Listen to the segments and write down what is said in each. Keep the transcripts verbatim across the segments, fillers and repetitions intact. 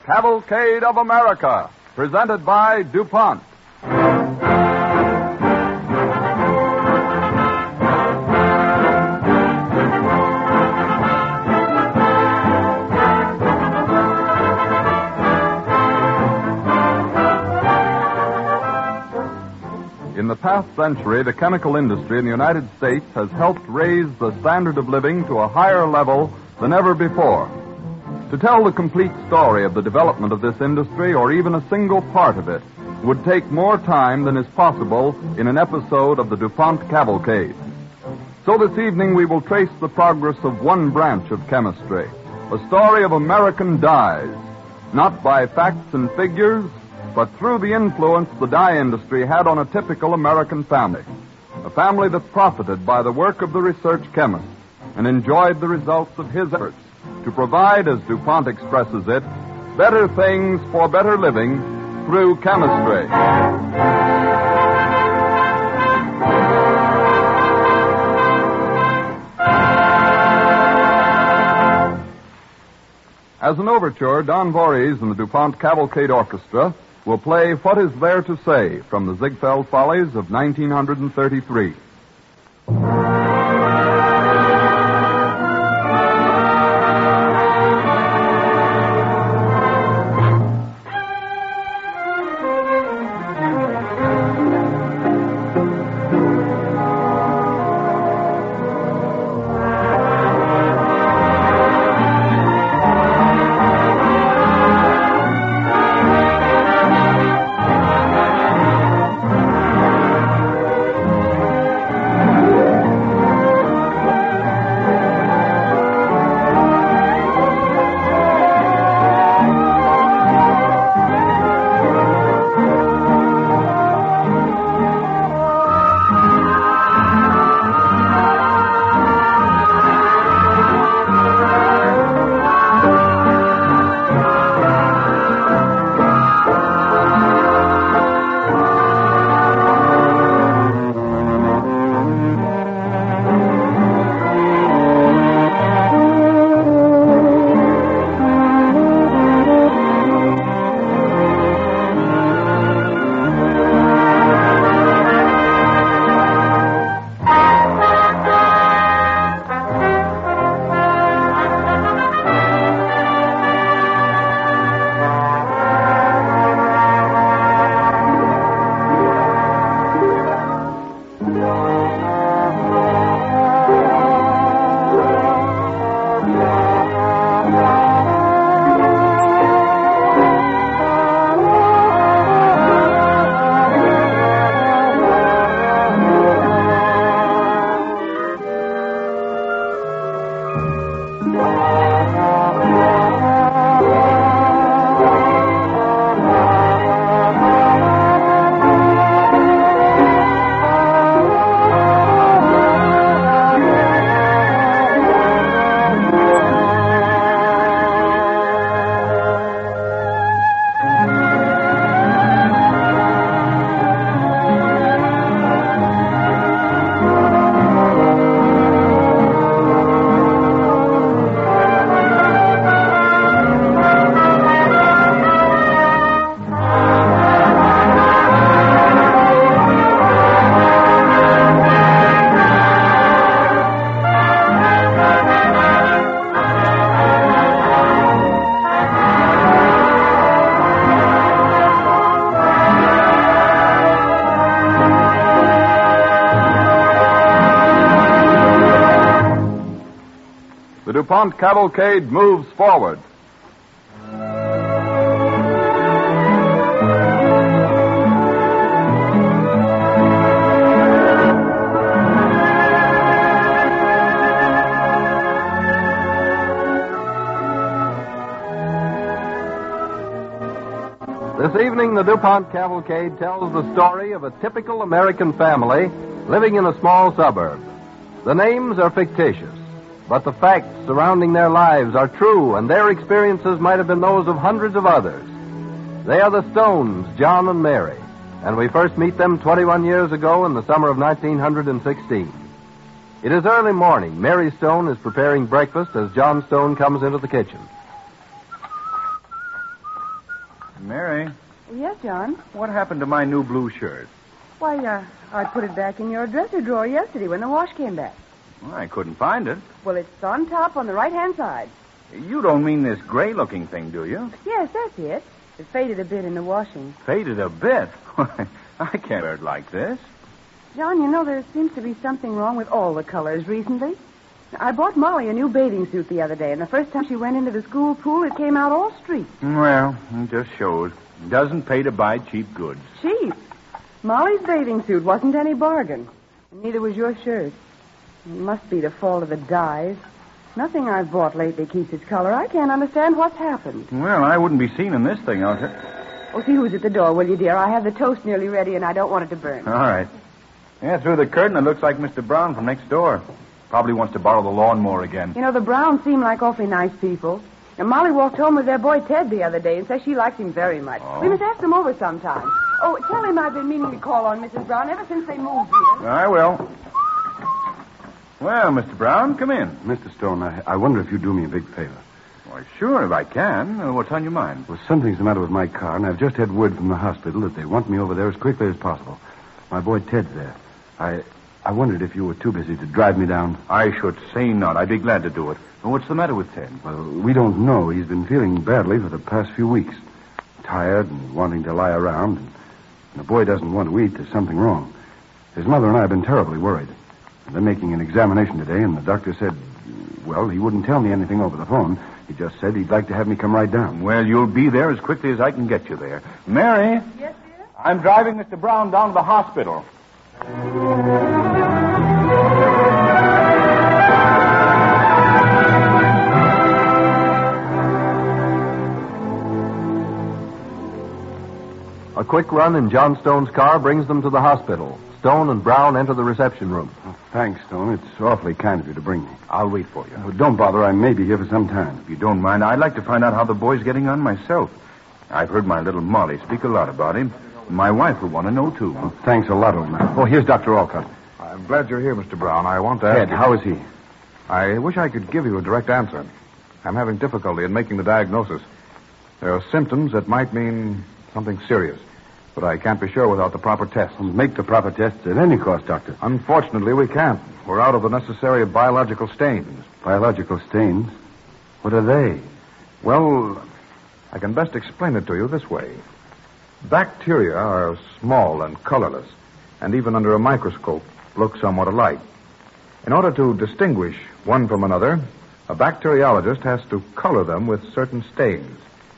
Cavalcade of America, presented by DuPont. In the past century, the chemical industry in the United States has helped raise the standard of living to a higher level than ever before. To tell the complete story of the development of this industry, or even a single part of it, would take more time than is possible in an episode of the DuPont Cavalcade. So this evening we will trace the progress of one branch of chemistry, a story of American dyes, not by facts and figures, but through the influence the dye industry had on a typical American family, a family that profited by the work of the research chemist and enjoyed the results of his efforts to provide, as DuPont expresses it, better things for better living through chemistry. As an overture, Don Voorhees and the DuPont Cavalcade Orchestra will play What Is There to Say from the Ziegfeld Follies of nineteen thirty-three. The DuPont Cavalcade moves forward. This evening, the DuPont Cavalcade tells the story of a typical American family living in a small suburb. The names are fictitious, but the facts surrounding their lives are true, and their experiences might have been those of hundreds of others. They are the Stones, John and Mary, and we first meet them twenty-one years ago in the summer of nineteen sixteen. It is early morning. Mary Stone is preparing breakfast as John Stone comes into the kitchen. Mary, Yes, John. what happened to my new blue shirt? Why, uh, I put it back in your dresser drawer yesterday when the wash came back. Well, I couldn't find it. Well, it's on top on the right-hand side. You don't mean this gray-looking thing, do you? Yes, that's it. It faded a bit in the washing. Faded a bit. I can't wear it like this. John, you know, there seems to be something wrong with all the colors recently. I bought Molly a new bathing suit the other day, and the first time she went into the school pool, it came out all streaked. Well, it just shows. Doesn't pay to buy cheap goods. Cheap? Molly's bathing suit wasn't any bargain. And neither was your shirt. It must be the fault of the dyes. Nothing I've bought lately keeps its color. I can't understand what's happened. Well, I wouldn't be seen in this thing, I'll tell. Oh, see who's at the door, will you, dear? I have the toast nearly ready, and I don't want it to burn. All right. Yeah, through the curtain, it looks like Mister Brown from next door. Probably wants to borrow the lawnmower again. You know, the Browns seem like awfully nice people. And Molly walked home with their boy Ted the other day and says she likes him very much. Oh. We must ask them over sometime. Oh, tell him I've been meaning to call on Missus Brown ever since they moved here. I will. Well, Mister Brown, come in. Mister Stone, I, I wonder if you'd do me a big favor. Why, sure, if I can. Uh, what's on your mind? Well, something's the matter with my car, and I've just had word from the hospital that they want me over there as quickly as possible. My boy Ted's there. I I wondered if you were too busy to drive me down. I should say not. I'd be glad to do it. Well, what's the matter with Ted? Well, we don't know. He's been feeling badly for the past few weeks. Tired and wanting to lie around. And the boy doesn't want to eat. There's something wrong. His mother and I have been terribly worried. They're making an examination today, and the doctor said, well, he wouldn't tell me anything over the phone. He just said he'd like to have me come right down. Well, you'll be there as quickly as I can get you there. Mary? Yes, dear? I'm driving Mister Brown down to the hospital. A quick run in John Stone's car brings them to the hospital. Stone and Brown enter the reception room. Oh, thanks, Stone. It's awfully kind of you to bring me. I'll wait for you. Oh, don't bother. I may be here for some time. If you don't mind, I'd like to find out how the boy's getting on myself. I've heard my little Molly speak a lot about him. My wife would want to know, too. Oh, thanks a lot, old man. Oh, here's Doctor Alcott. I'm glad you're here, Mister Brown. I want to ask Ted, you... how is he? I wish I could give you a direct answer. I'm having difficulty in making the diagnosis. There are symptoms that might mean something serious, but I can't be sure without the proper tests. Make the proper tests at any cost, Doctor. Unfortunately, we can't. We're out of the necessary biological stains. Biological stains? What are they? Well, I can best explain it to you this way. Bacteria are small and colorless, and even under a microscope look somewhat alike. In order to distinguish one from another, a bacteriologist has to color them with certain stains.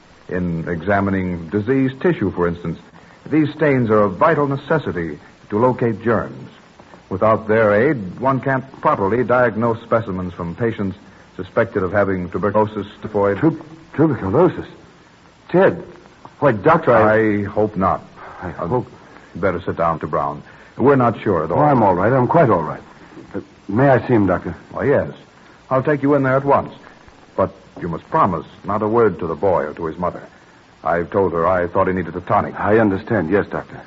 In examining diseased tissue, for instance, these stains are a vital necessity to locate germs. Without their aid, one can't properly diagnose specimens from patients suspected of having tuberculosis, typhoid... Tu- tuberculosis? Ted, why, Doctor, I... I hope not. I hope... You'd better sit down, Mister Brown. We're not sure at all. Oh, I'm all right. I'm quite all right. Uh, may I see him, Doctor? Why, yes. I'll take you in there at once. But you must promise not a word to the boy or to his mother. I've told her I thought he needed a tonic. I understand, yes, Doctor.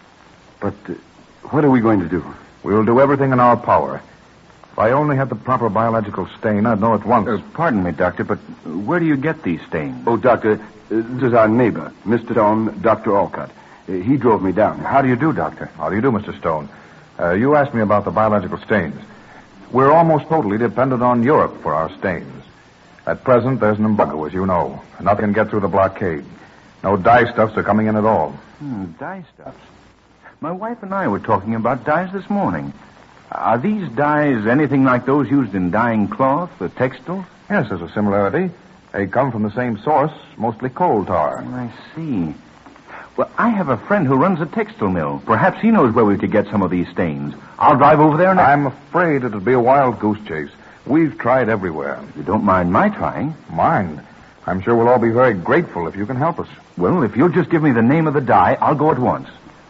But uh, what are we going to do? We'll do everything in our power. If I only had the proper biological stain, I'd know at once. Uh, pardon me, Doctor, but where do you get these stains? Oh, Doctor, uh, this is our neighbor, Mister Stone, Doctor Alcott. Uh, he drove me down. How do you do, Doctor? How do you do, Mister Stone? Uh, you asked me about the biological stains. We're almost totally dependent on Europe for our stains. At present, there's an embargo, as you know. Nothing can get through the blockade. No dye stuffs are coming in at all. Hmm, dye stuffs. My wife and I were talking about dyes this morning. Are these dyes anything like those used in dyeing cloth or textiles? Yes, there's a similarity. They come from the same source, mostly coal tar. I see. Well, I have a friend who runs a textile mill. Perhaps he knows where we could get some of these stains. I'll drive over there now. I'm afraid it'll be a wild goose chase. We've tried everywhere. You don't mind my trying? Mind? I'm sure we'll all be very grateful if you can help us. Well, if you'll just give me the name of the dye, I'll go at once.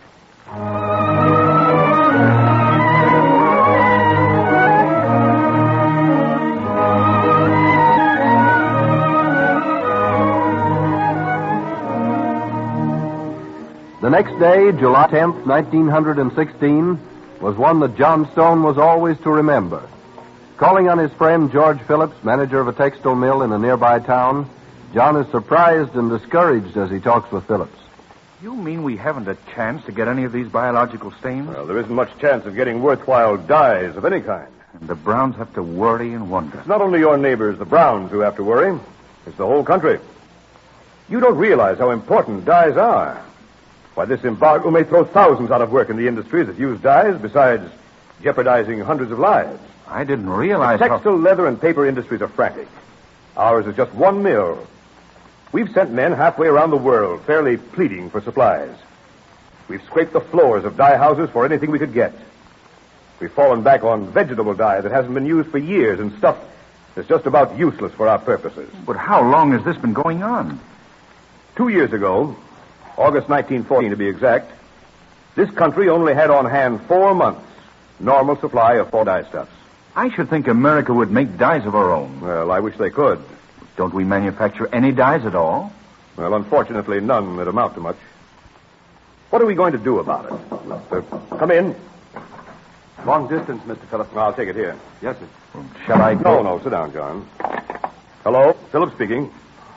The next day, July tenth, nineteen sixteen, was one that John Stone was always to remember. Calling on his friend George Phillips, manager of a textile mill in a nearby town, John is surprised and discouraged as he talks with Phillips. You mean we haven't a chance to get any of these biological stains? Well, there isn't much chance of getting worthwhile dyes of any kind. And the Browns have to worry and wonder. It's not only your neighbors, the Browns, who have to worry. It's the whole country. You don't realize how important dyes are. Why, this embargo may throw thousands out of work in the industries that use dyes, besides jeopardizing hundreds of lives. I didn't realize The textile, how... leather, and paper industries are frantic. Ours is just one mill. We've sent men halfway around the world, fairly pleading for supplies. We've scraped the floors of dye houses for anything we could get. We've fallen back on vegetable dye that hasn't been used for years and stuff that's just about useless for our purposes. But how long has this been going on? Two years ago, August nineteen fourteen to be exact, this country only had on hand four months' normal supply of fall dyestuffs. I should think America would make dyes of our own. Well, I wish they could. Don't we manufacture any dyes at all? Well, unfortunately, none that amount to much. What are we going to do about it? Uh, come in. Long distance, Mister Phillips. I'll take it here. Yes, sir. Well, shall I No, go? no, sit down, John. Hello, Phillips speaking.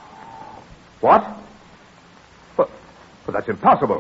What? But, but that's impossible.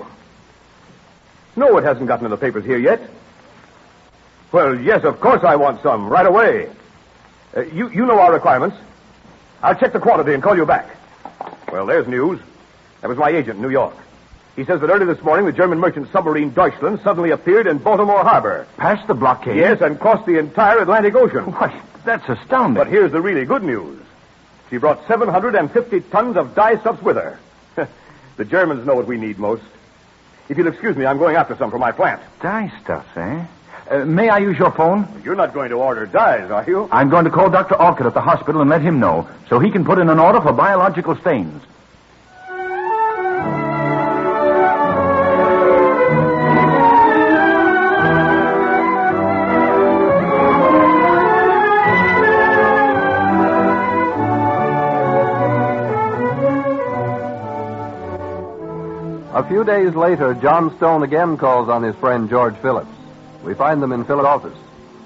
No, it hasn't gotten in the papers here yet. Well, yes, of course I want some, right away. Uh, you, you know our requirements. I'll check the quantity and call you back. Well, there's news. That was my agent in New York. He says that early this morning, the German merchant submarine Deutschland suddenly appeared in Baltimore Harbor. Past the blockade? Yes, and crossed the entire Atlantic Ocean. Why, that's astounding. But here's the really good news. She brought seven hundred fifty tons of dyestuffs with her. The Germans know what we need most. If you'll excuse me, I'm going after some for my plant. Dyestuffs, eh? Uh, may I use your phone? You're not going to order dyes, are you? I'm going to call Doctor Alcott at the hospital and let him know, so he can put in an order for biological stains. A few days later, John Stone again calls on his friend George Phillips. We find them in Phillips' office.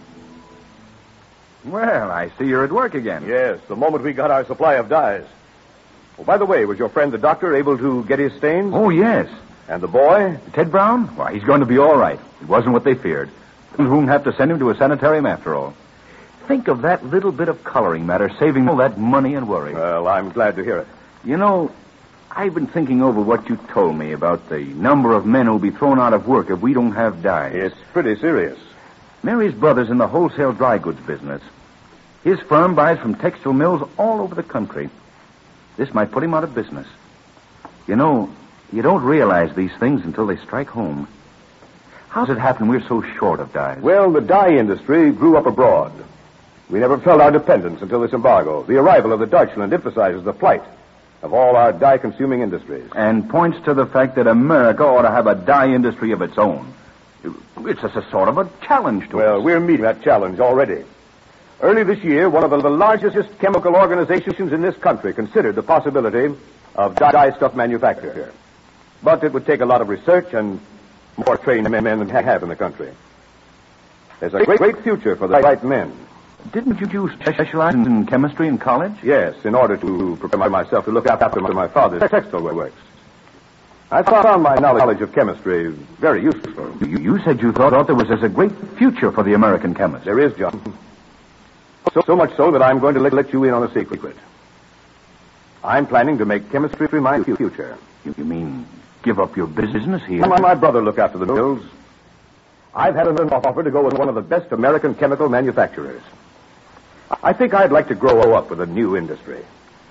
Well, I see you're at work again. Yes, the moment we got our supply of dyes. Oh, by the way, was your friend the doctor able to get his stains? Oh, yes. And the boy? Ted Brown? Why, he's going to be all right. It wasn't what they feared. We won't have to send him to a sanitarium after all. Think of that little bit of coloring matter saving all that money and worry. Well, I'm glad to hear it. You know, I've been thinking over what you told me about the number of men who'll be thrown out of work if we don't have dyes. It's pretty serious. Mary's brother's in the wholesale dry goods business. His firm buys from textile mills all over the country. This might put him out of business. You know, you don't realize these things until they strike home. How's it happen we're so short of dyes? Well, the dye industry grew up abroad. We never felt our dependence until this embargo. The arrival of the Deutschland emphasizes the plight of all our dye-consuming industries. And points to the fact that America ought to have a dye industry of its own. It's just a sort of a challenge to Well, us. we're meeting that challenge already. Early this year, one of the largest chemical organizations in this country considered the possibility of dye stuff manufacture. But it would take a lot of research and more trained men than we have in the country. There's a great, great future for the right men. Didn't you specialize in chemistry in college? Yes, in order to prepare myself to look after my father's textile works. I found my knowledge of chemistry very useful. You, you said you thought there was a great future for the American chemist. There is, John. So, so much so that I'm going to let, let you in on a secret. I'm planning to make chemistry my future. You, you mean give up your business here? My, my brother looked after the mills. I've had an offer to go with one of the best American chemical manufacturers. I think I'd like to grow up with a new industry.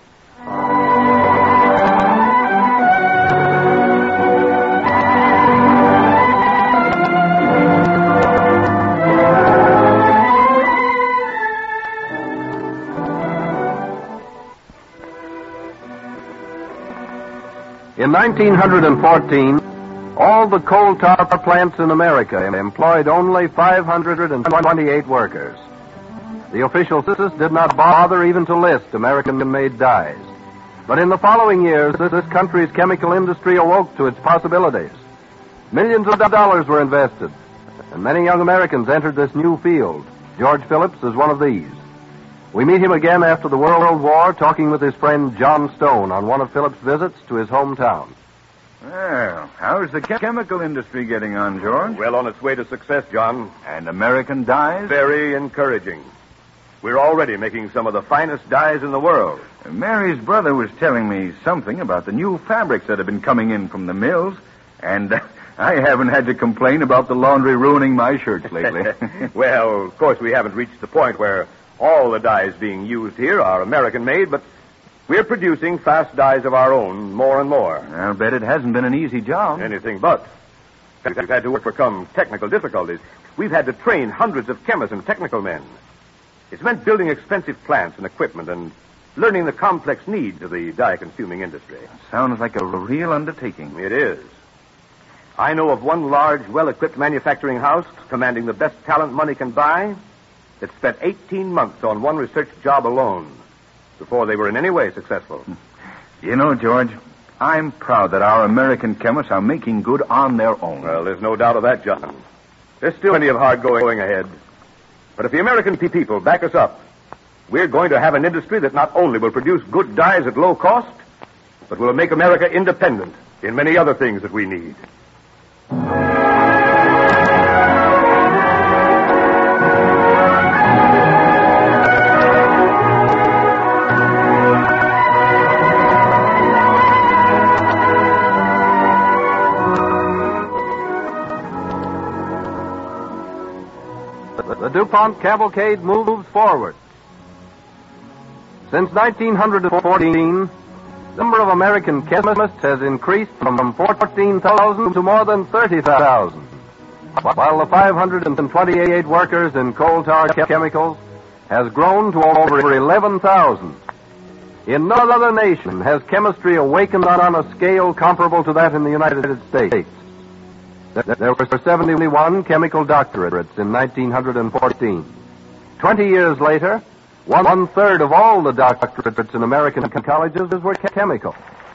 In nineteen fourteen, all the coal tar plants in America employed only five hundred twenty-eight workers. The official census did not bother even to list American-made dyes. But in the following years, this country's chemical industry awoke to its possibilities. Millions of dollars were invested, and many young Americans entered this new field. George Phillips is one of these. We meet him again after the World War, talking with his friend John Stone on one of Philip's visits to his hometown. Well, how's the chemical industry getting on, George? Well on its way to success, John. And American dyes? Very encouraging. We're already making some of the finest dyes in the world. Mary's brother was telling me something about the new fabrics that have been coming in from the mills, and uh, I haven't had to complain about the laundry ruining my shirts lately. Well, of course, we haven't reached the point where all the dyes being used here are American-made, but we're producing fast dyes of our own more and more. I'll bet it hasn't been an easy job. Anything but. We've had to overcome technical difficulties. We've had to train hundreds of chemists and technical men. It's meant building expensive plants and equipment and learning the complex needs of the dye-consuming industry. Sounds like a real undertaking. It is. I know of one large, well-equipped manufacturing house commanding the best talent money can buy that spent eighteen months on one research job alone before they were in any way successful. You know, George, I'm proud that our American chemists are making good on their own. Well, there's no doubt of that, John. There's still plenty of hard going ahead. But if the American people back us up, we're going to have an industry that not only will produce good dyes at low cost, but will make America independent in many other things that we need. The DuPont cavalcade moves forward. Since nineteen fourteen, the number of American chemists has increased from fourteen thousand to more than thirty thousand, while the five hundred twenty-eight workers in coal tar chemicals has grown to over eleven thousand. In no other nation has chemistry awakened on a scale comparable to that in the United States. There were seventy-one chemical doctorates in nineteen fourteen. Twenty years later, one-third of all the doctorates in American colleges were chemical.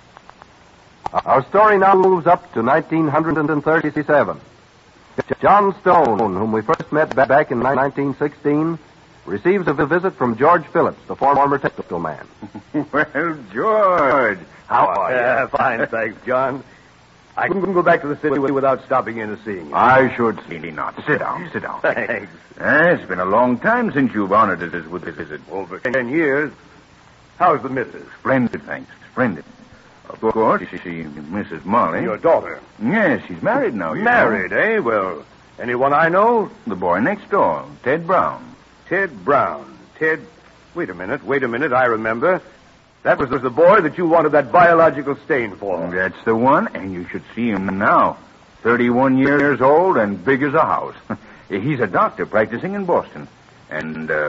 Our story now moves up to nineteen thirty-seven. John Stone, whom we first met back in nineteen sixteen, receives a visit from George Phillips, the former textile man. Well, George, how are you? Uh, fine, thanks, John. I couldn't go back to the city without stopping in and seeing you. I should see not. Sit down, sit down. Thanks. Uh, it's been a long time since you've honored us with a visit. Over ten years. How's the missus? Splendid, thanks. Splendid. Of course, she, Missus Molly. Your daughter? Yes, she's married now. You Married, know. eh? Well, anyone I know? The boy next door, Ted Brown. Ted Brown. Ted... Wait a minute, wait a minute, I remember. That was the boy that you wanted that biological stain for. That's the one, and you should see him now. thirty-one years old and big as a house. He's a doctor practicing in Boston. And, uh,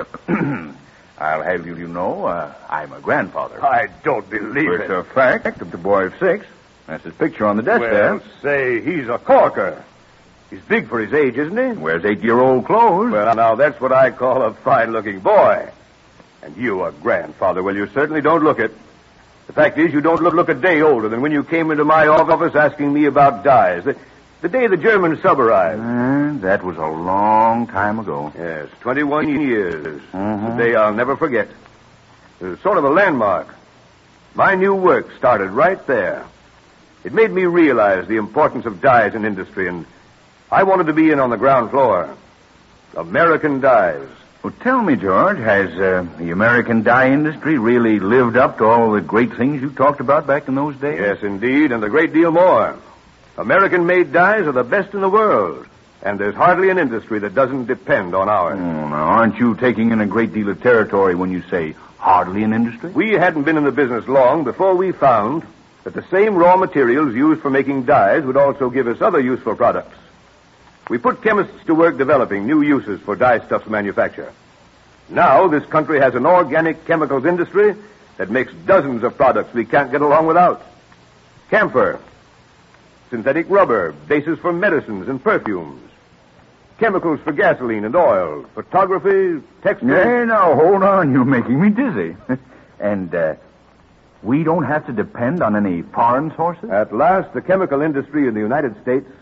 I'll have you, you know, uh, I'm a grandfather. I don't believe It's it. a fact. The boy of six. That's his picture on the desk Well, there. say, he's a corker. He's big for his age, isn't he? Wears eight-year-old clothes. Well, now, that's what I call a fine-looking boy. And you, a grandfather, well, you certainly don't look it. The fact is, you don't look, look a day older than when you came into my office asking me about dyes. The, the day the German sub arrived. Uh, that was a long time ago. Yes, twenty-one years. Mhm. A day I'll never forget. It was sort of a landmark. My new work started right there. It made me realize the importance of dyes in industry, and I wanted to be in on the ground floor. American dyes. Well, tell me, George, has uh, the American dye industry really lived up to all the great things you talked about back in those days? Yes, indeed, and a great deal more. American-made dyes are the best in the world, and there's hardly an industry that doesn't depend on ours. Oh, now, aren't you taking in a great deal of territory when you say hardly an industry? We hadn't been in the business long before we found that the same raw materials used for making dyes would also give us other useful products. We put chemists to work developing new uses for dye stuff's manufacture. Now this country has an organic chemicals industry that makes dozens of products we can't get along without. Camphor, synthetic rubber, bases for medicines and perfumes, chemicals for gasoline and oil, photography, textiles. Hey, now, hold on. You're making me dizzy. and, uh, we don't have to depend on any foreign sources? At last, the chemical industry in the United States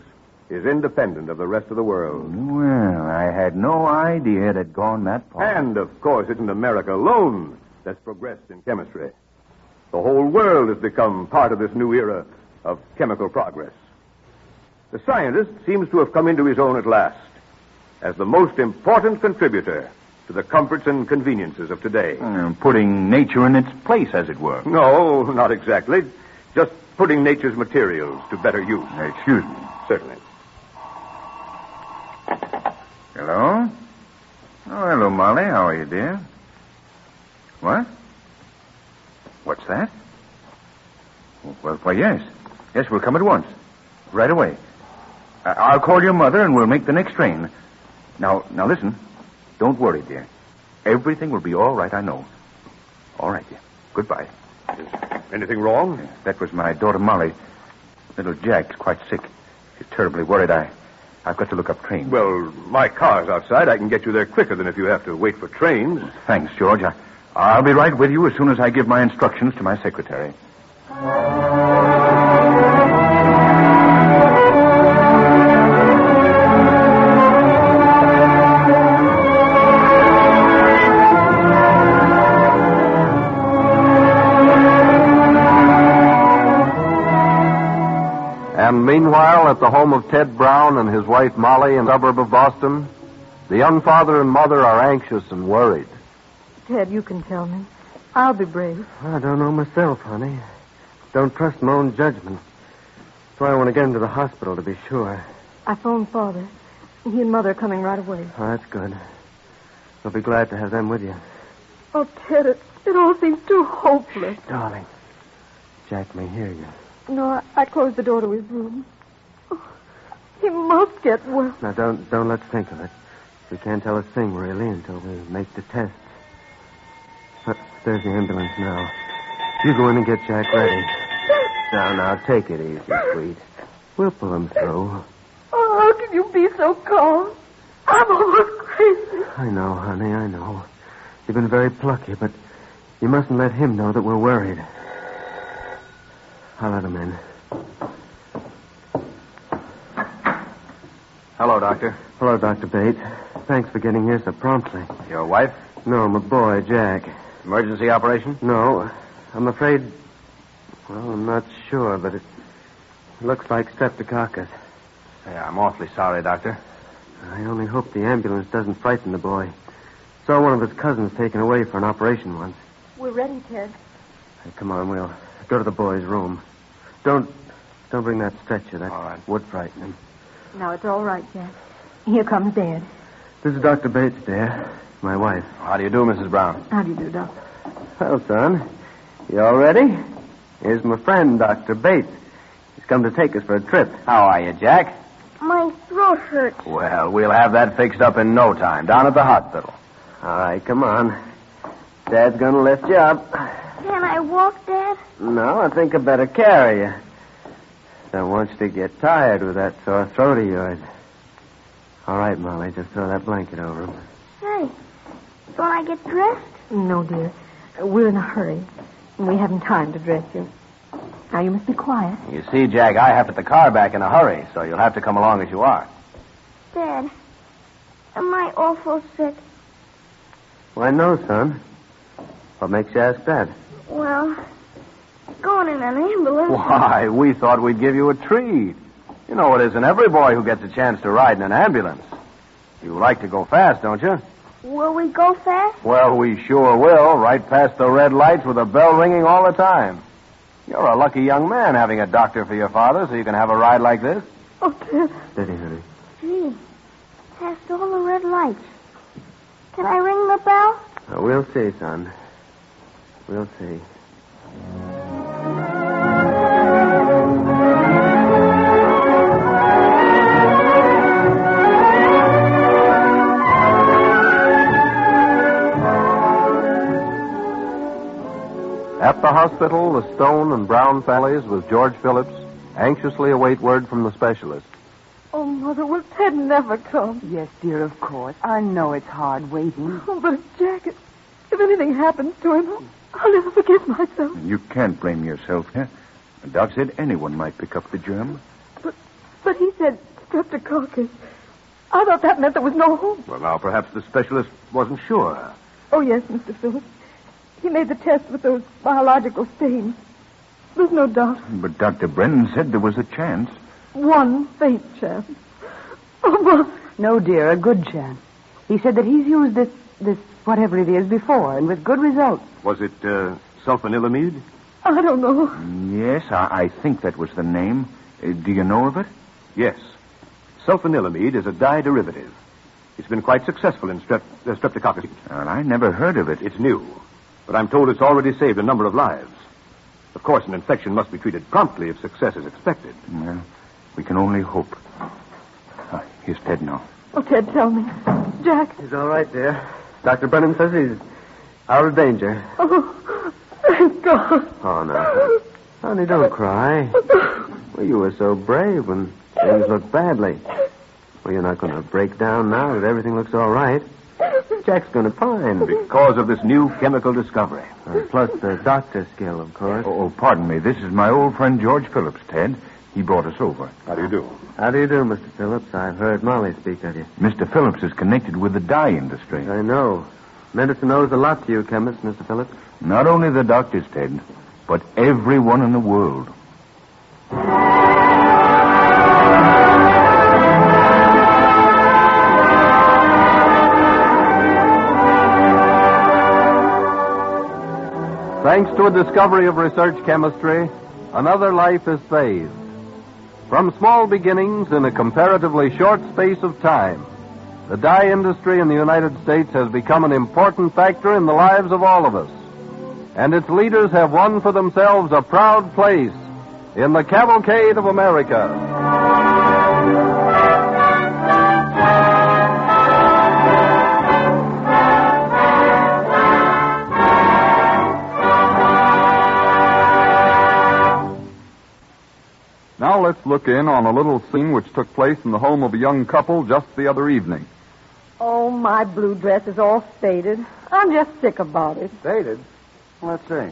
is independent of the rest of the world. Well, I had no idea it had gone that far. And, of course, isn't America alone that's progressed in chemistry. The whole world has become part of this new era of chemical progress. The scientist seems to have come into his own at last as the most important contributor to the comforts and conveniences of today. Uh, putting nature in its place, as it were. No, not exactly. Just putting nature's materials to better use. Excuse me. Certainly. Hello? Oh, hello, Molly. How are you, dear? What? What's that? Well, why, yes. Yes, we'll come at once. Right away. I- I'll call your mother and we'll make the next train. Now, now listen. Don't worry, dear. Everything will be all right, I know. All right, dear. Goodbye. Is anything wrong? That was my daughter, Molly. Little Jack's quite sick. She's terribly worried. I, I've got to look up trains. Well, my car's outside. I can get you there quicker than if you have to wait for trains. Thanks, George. I, I'll be right with you as soon as I give my instructions to my secretary. And meanwhile, at the home of Ted Brown and his wife Molly in the suburb of Boston, the young father and mother are anxious and worried. Ted, you can tell me. I'll be brave. I don't know myself, honey. Don't trust my own judgment. That's why I want to get him to the hospital to be sure. I phoned Father. He and Mother are coming right away. Oh, that's good. I'll be glad to have them with you. Oh, Ted, it, it all seems too hopeless. Darling, Jack may hear you. No, I, I closed the door to his room. Oh, he must get well. Now, don't don't let's think of it. We can't tell a thing, really, until we make the tests. But there's the ambulance now. You go in and get Jack ready. Now, now, take it easy, sweet. We'll pull him through. Oh, how can you be so calm? I'm almost crazy. I know, honey, I know. You've been very plucky, but you mustn't let him know that we're worried. I'll let him in. Hello, Doctor. Hello, Doctor Bates. Thanks for getting here so promptly. Your wife? No, my boy, Jack. Emergency operation? No, I'm afraid... Well, I'm not sure, but it looks like streptococcus. Say, I'm awfully sorry, Doctor. I only hope the ambulance doesn't frighten the boy. Saw one of his cousins taken away for an operation once. We're ready, Ted. Hey, come on, we'll go to the boy's room. Don't... Don't bring that stretcher. That All right. would frighten him. Now, it's all right, Jack. Here comes Dad. This is Doctor Bates, dear. My wife. How do you do, Missus Brown? How do you do, Doc? Well, son, you all ready? Here's my friend, Doctor Bates. He's come to take us for a trip. How are you, Jack? My throat hurts. Well, we'll have that fixed up in no time, down at the hospital. All right, come on. Dad's gonna lift you up. Can I walk, Dad? No, I think I better carry you. Don't want you to get tired with that sore throat of yours. All right, Molly, just throw that blanket over him. Hey, don't I get dressed? No, dear. We're in a hurry. And we haven't time to dress you. Now, you must be quiet. You see, Jack, I have to get the car back in a hurry, so you'll have to come along as you are. Dad, am I awful sick? Why, no, son. What makes you ask that? Well, going in an ambulance. Why, we thought we'd give you a treat. You know, it isn't every boy who gets a chance to ride in an ambulance. You like to go fast, don't you? Will we go fast? Well, we sure will, right past the red lights with a bell ringing all the time. You're a lucky young man having a doctor for your father so you can have a ride like this. Oh, Ted. Steady, honey. Gee, past all the red lights. Can I ring the bell? Now, we'll see, son. We'll see. At the hospital, the Stone and Brown families with George Phillips anxiously await word from the specialist. Oh, Mother, will Ted never come? Yes, dear, of course. I know it's hard waiting. Oh, but if Jack, if, if anything happens to him, I'll never forgive myself. You can't blame yourself, huh? The doc said anyone might pick up the germ. But, but he said Streptococcus. I thought that meant there was no hope. Well, now, perhaps the specialist wasn't sure. Oh, yes, Mister Phillips. He made the test with those biological stains. There's no doubt. But Doctor Brennan said there was a chance. One faint chance. Oh, Mother. No, dear, a good chance. He said that he's used this, this whatever it is, before, and with good results. Was it uh, sulfanilamide? I don't know. Yes, I, I think that was the name. Uh, do you know of it? Yes. Sulfanilamide is a dye derivative. It's been quite successful in strep- uh, streptococcus. Well, I never heard of it. It's new, but I'm told it's already saved a number of lives. Of course, an infection must be treated promptly if success is expected. Well, we can only hope. Ah, here's Ted now. Oh, Ted, tell me. Jack. He's all right, dear. Doctor Brennan says he's out of danger. Oh, thank God. Oh, no. Honey, don't cry. Well, you were so brave when things looked badly. Well, you're not going to break down now that everything looks all right. Jack's going to pine. Because of this new chemical discovery. Uh, plus the doctor's skill, of course. Oh, oh, pardon me. This is my old friend George Phillips, Ted. He brought us over. How do you do? How do you do, Mister Phillips? I've heard Molly speak of you. Mister Phillips is connected with the dye industry. I know. Medicine owes a lot to you, chemist, Mister Phillips. Not only the doctors, Ted, but everyone in the world. Thanks to a discovery of research chemistry, another life is saved. From small beginnings in a comparatively short space of time, the dye industry in the United States has become an important factor in the lives of all of us. And its leaders have won for themselves a proud place in the cavalcade of America. Now let's look in on a little scene which took place in the home of a young couple just the other evening. Oh, my blue dress is all faded. I'm just sick about it. Faded? Let's see.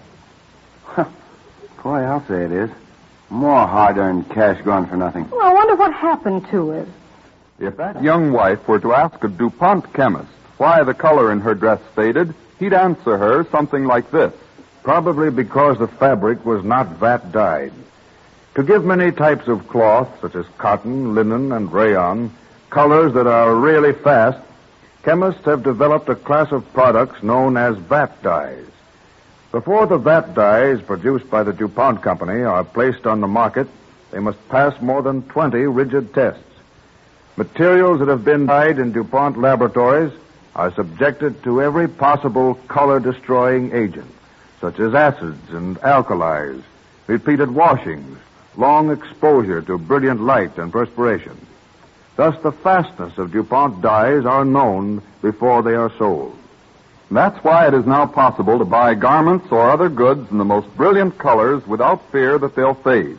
Boy, I'll say it is. More hard-earned cash gone for nothing. Well, I wonder what happened to it. If that young wife were to ask a DuPont chemist why the color in her dress faded, he'd answer her something like this. Probably because the fabric was not vat dyed. To give many types of cloth, such as cotton, linen, and rayon, colors that are really fast, chemists have developed a class of products known as vat dyes. Before the vat dyes produced by the DuPont Company are placed on the market, they must pass more than twenty rigid tests. Materials that have been dyed in DuPont laboratories are subjected to every possible color-destroying agent, such as acids and alkalis, repeated washings, long exposure to brilliant light and perspiration. Thus, the fastness of DuPont dyes are known before they are sold. That's why it is now possible to buy garments or other goods in the most brilliant colors without fear that they'll fade.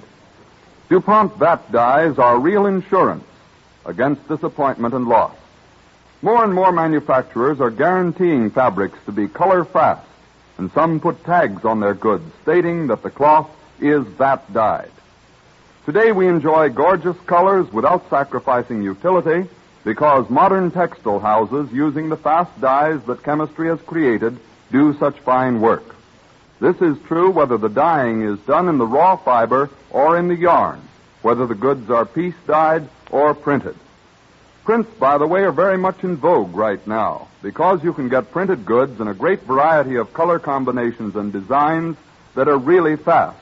DuPont vat dyes are real insurance against disappointment and loss. More and more manufacturers are guaranteeing fabrics to be color fast, and some put tags on their goods stating that the cloth is vat dyed. Today we enjoy gorgeous colors without sacrificing utility because modern textile houses using the fast dyes that chemistry has created do such fine work. This is true whether the dyeing is done in the raw fiber or in the yarn, whether the goods are piece dyed or printed. Prints, by the way, are very much in vogue right now because you can get printed goods in a great variety of color combinations and designs that are really fast.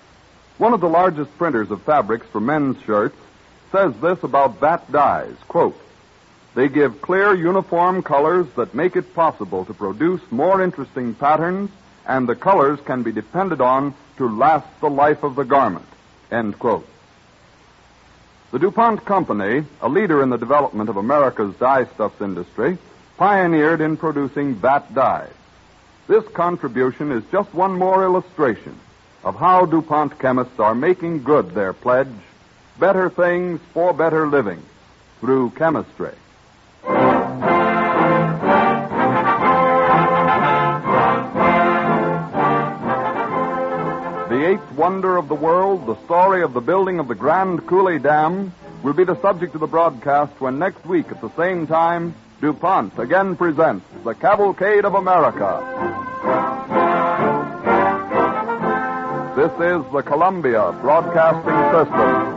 One of the largest printers of fabrics for men's shirts says this about vat dyes, quote, "They give clear, uniform colors that make it possible to produce more interesting patterns, and the colors can be depended on to last the life of the garment," end quote. The DuPont Company, a leader in the development of America's dyestuffs industry, pioneered in producing vat dyes. This contribution is just one more illustration of how DuPont chemists are making good their pledge, better things for better living, through chemistry. The eighth wonder of the world, the story of the building of the Grand Coulee Dam, will be the subject of the broadcast when next week at the same time, DuPont again presents the Cavalcade of America. This is the Columbia Broadcasting System.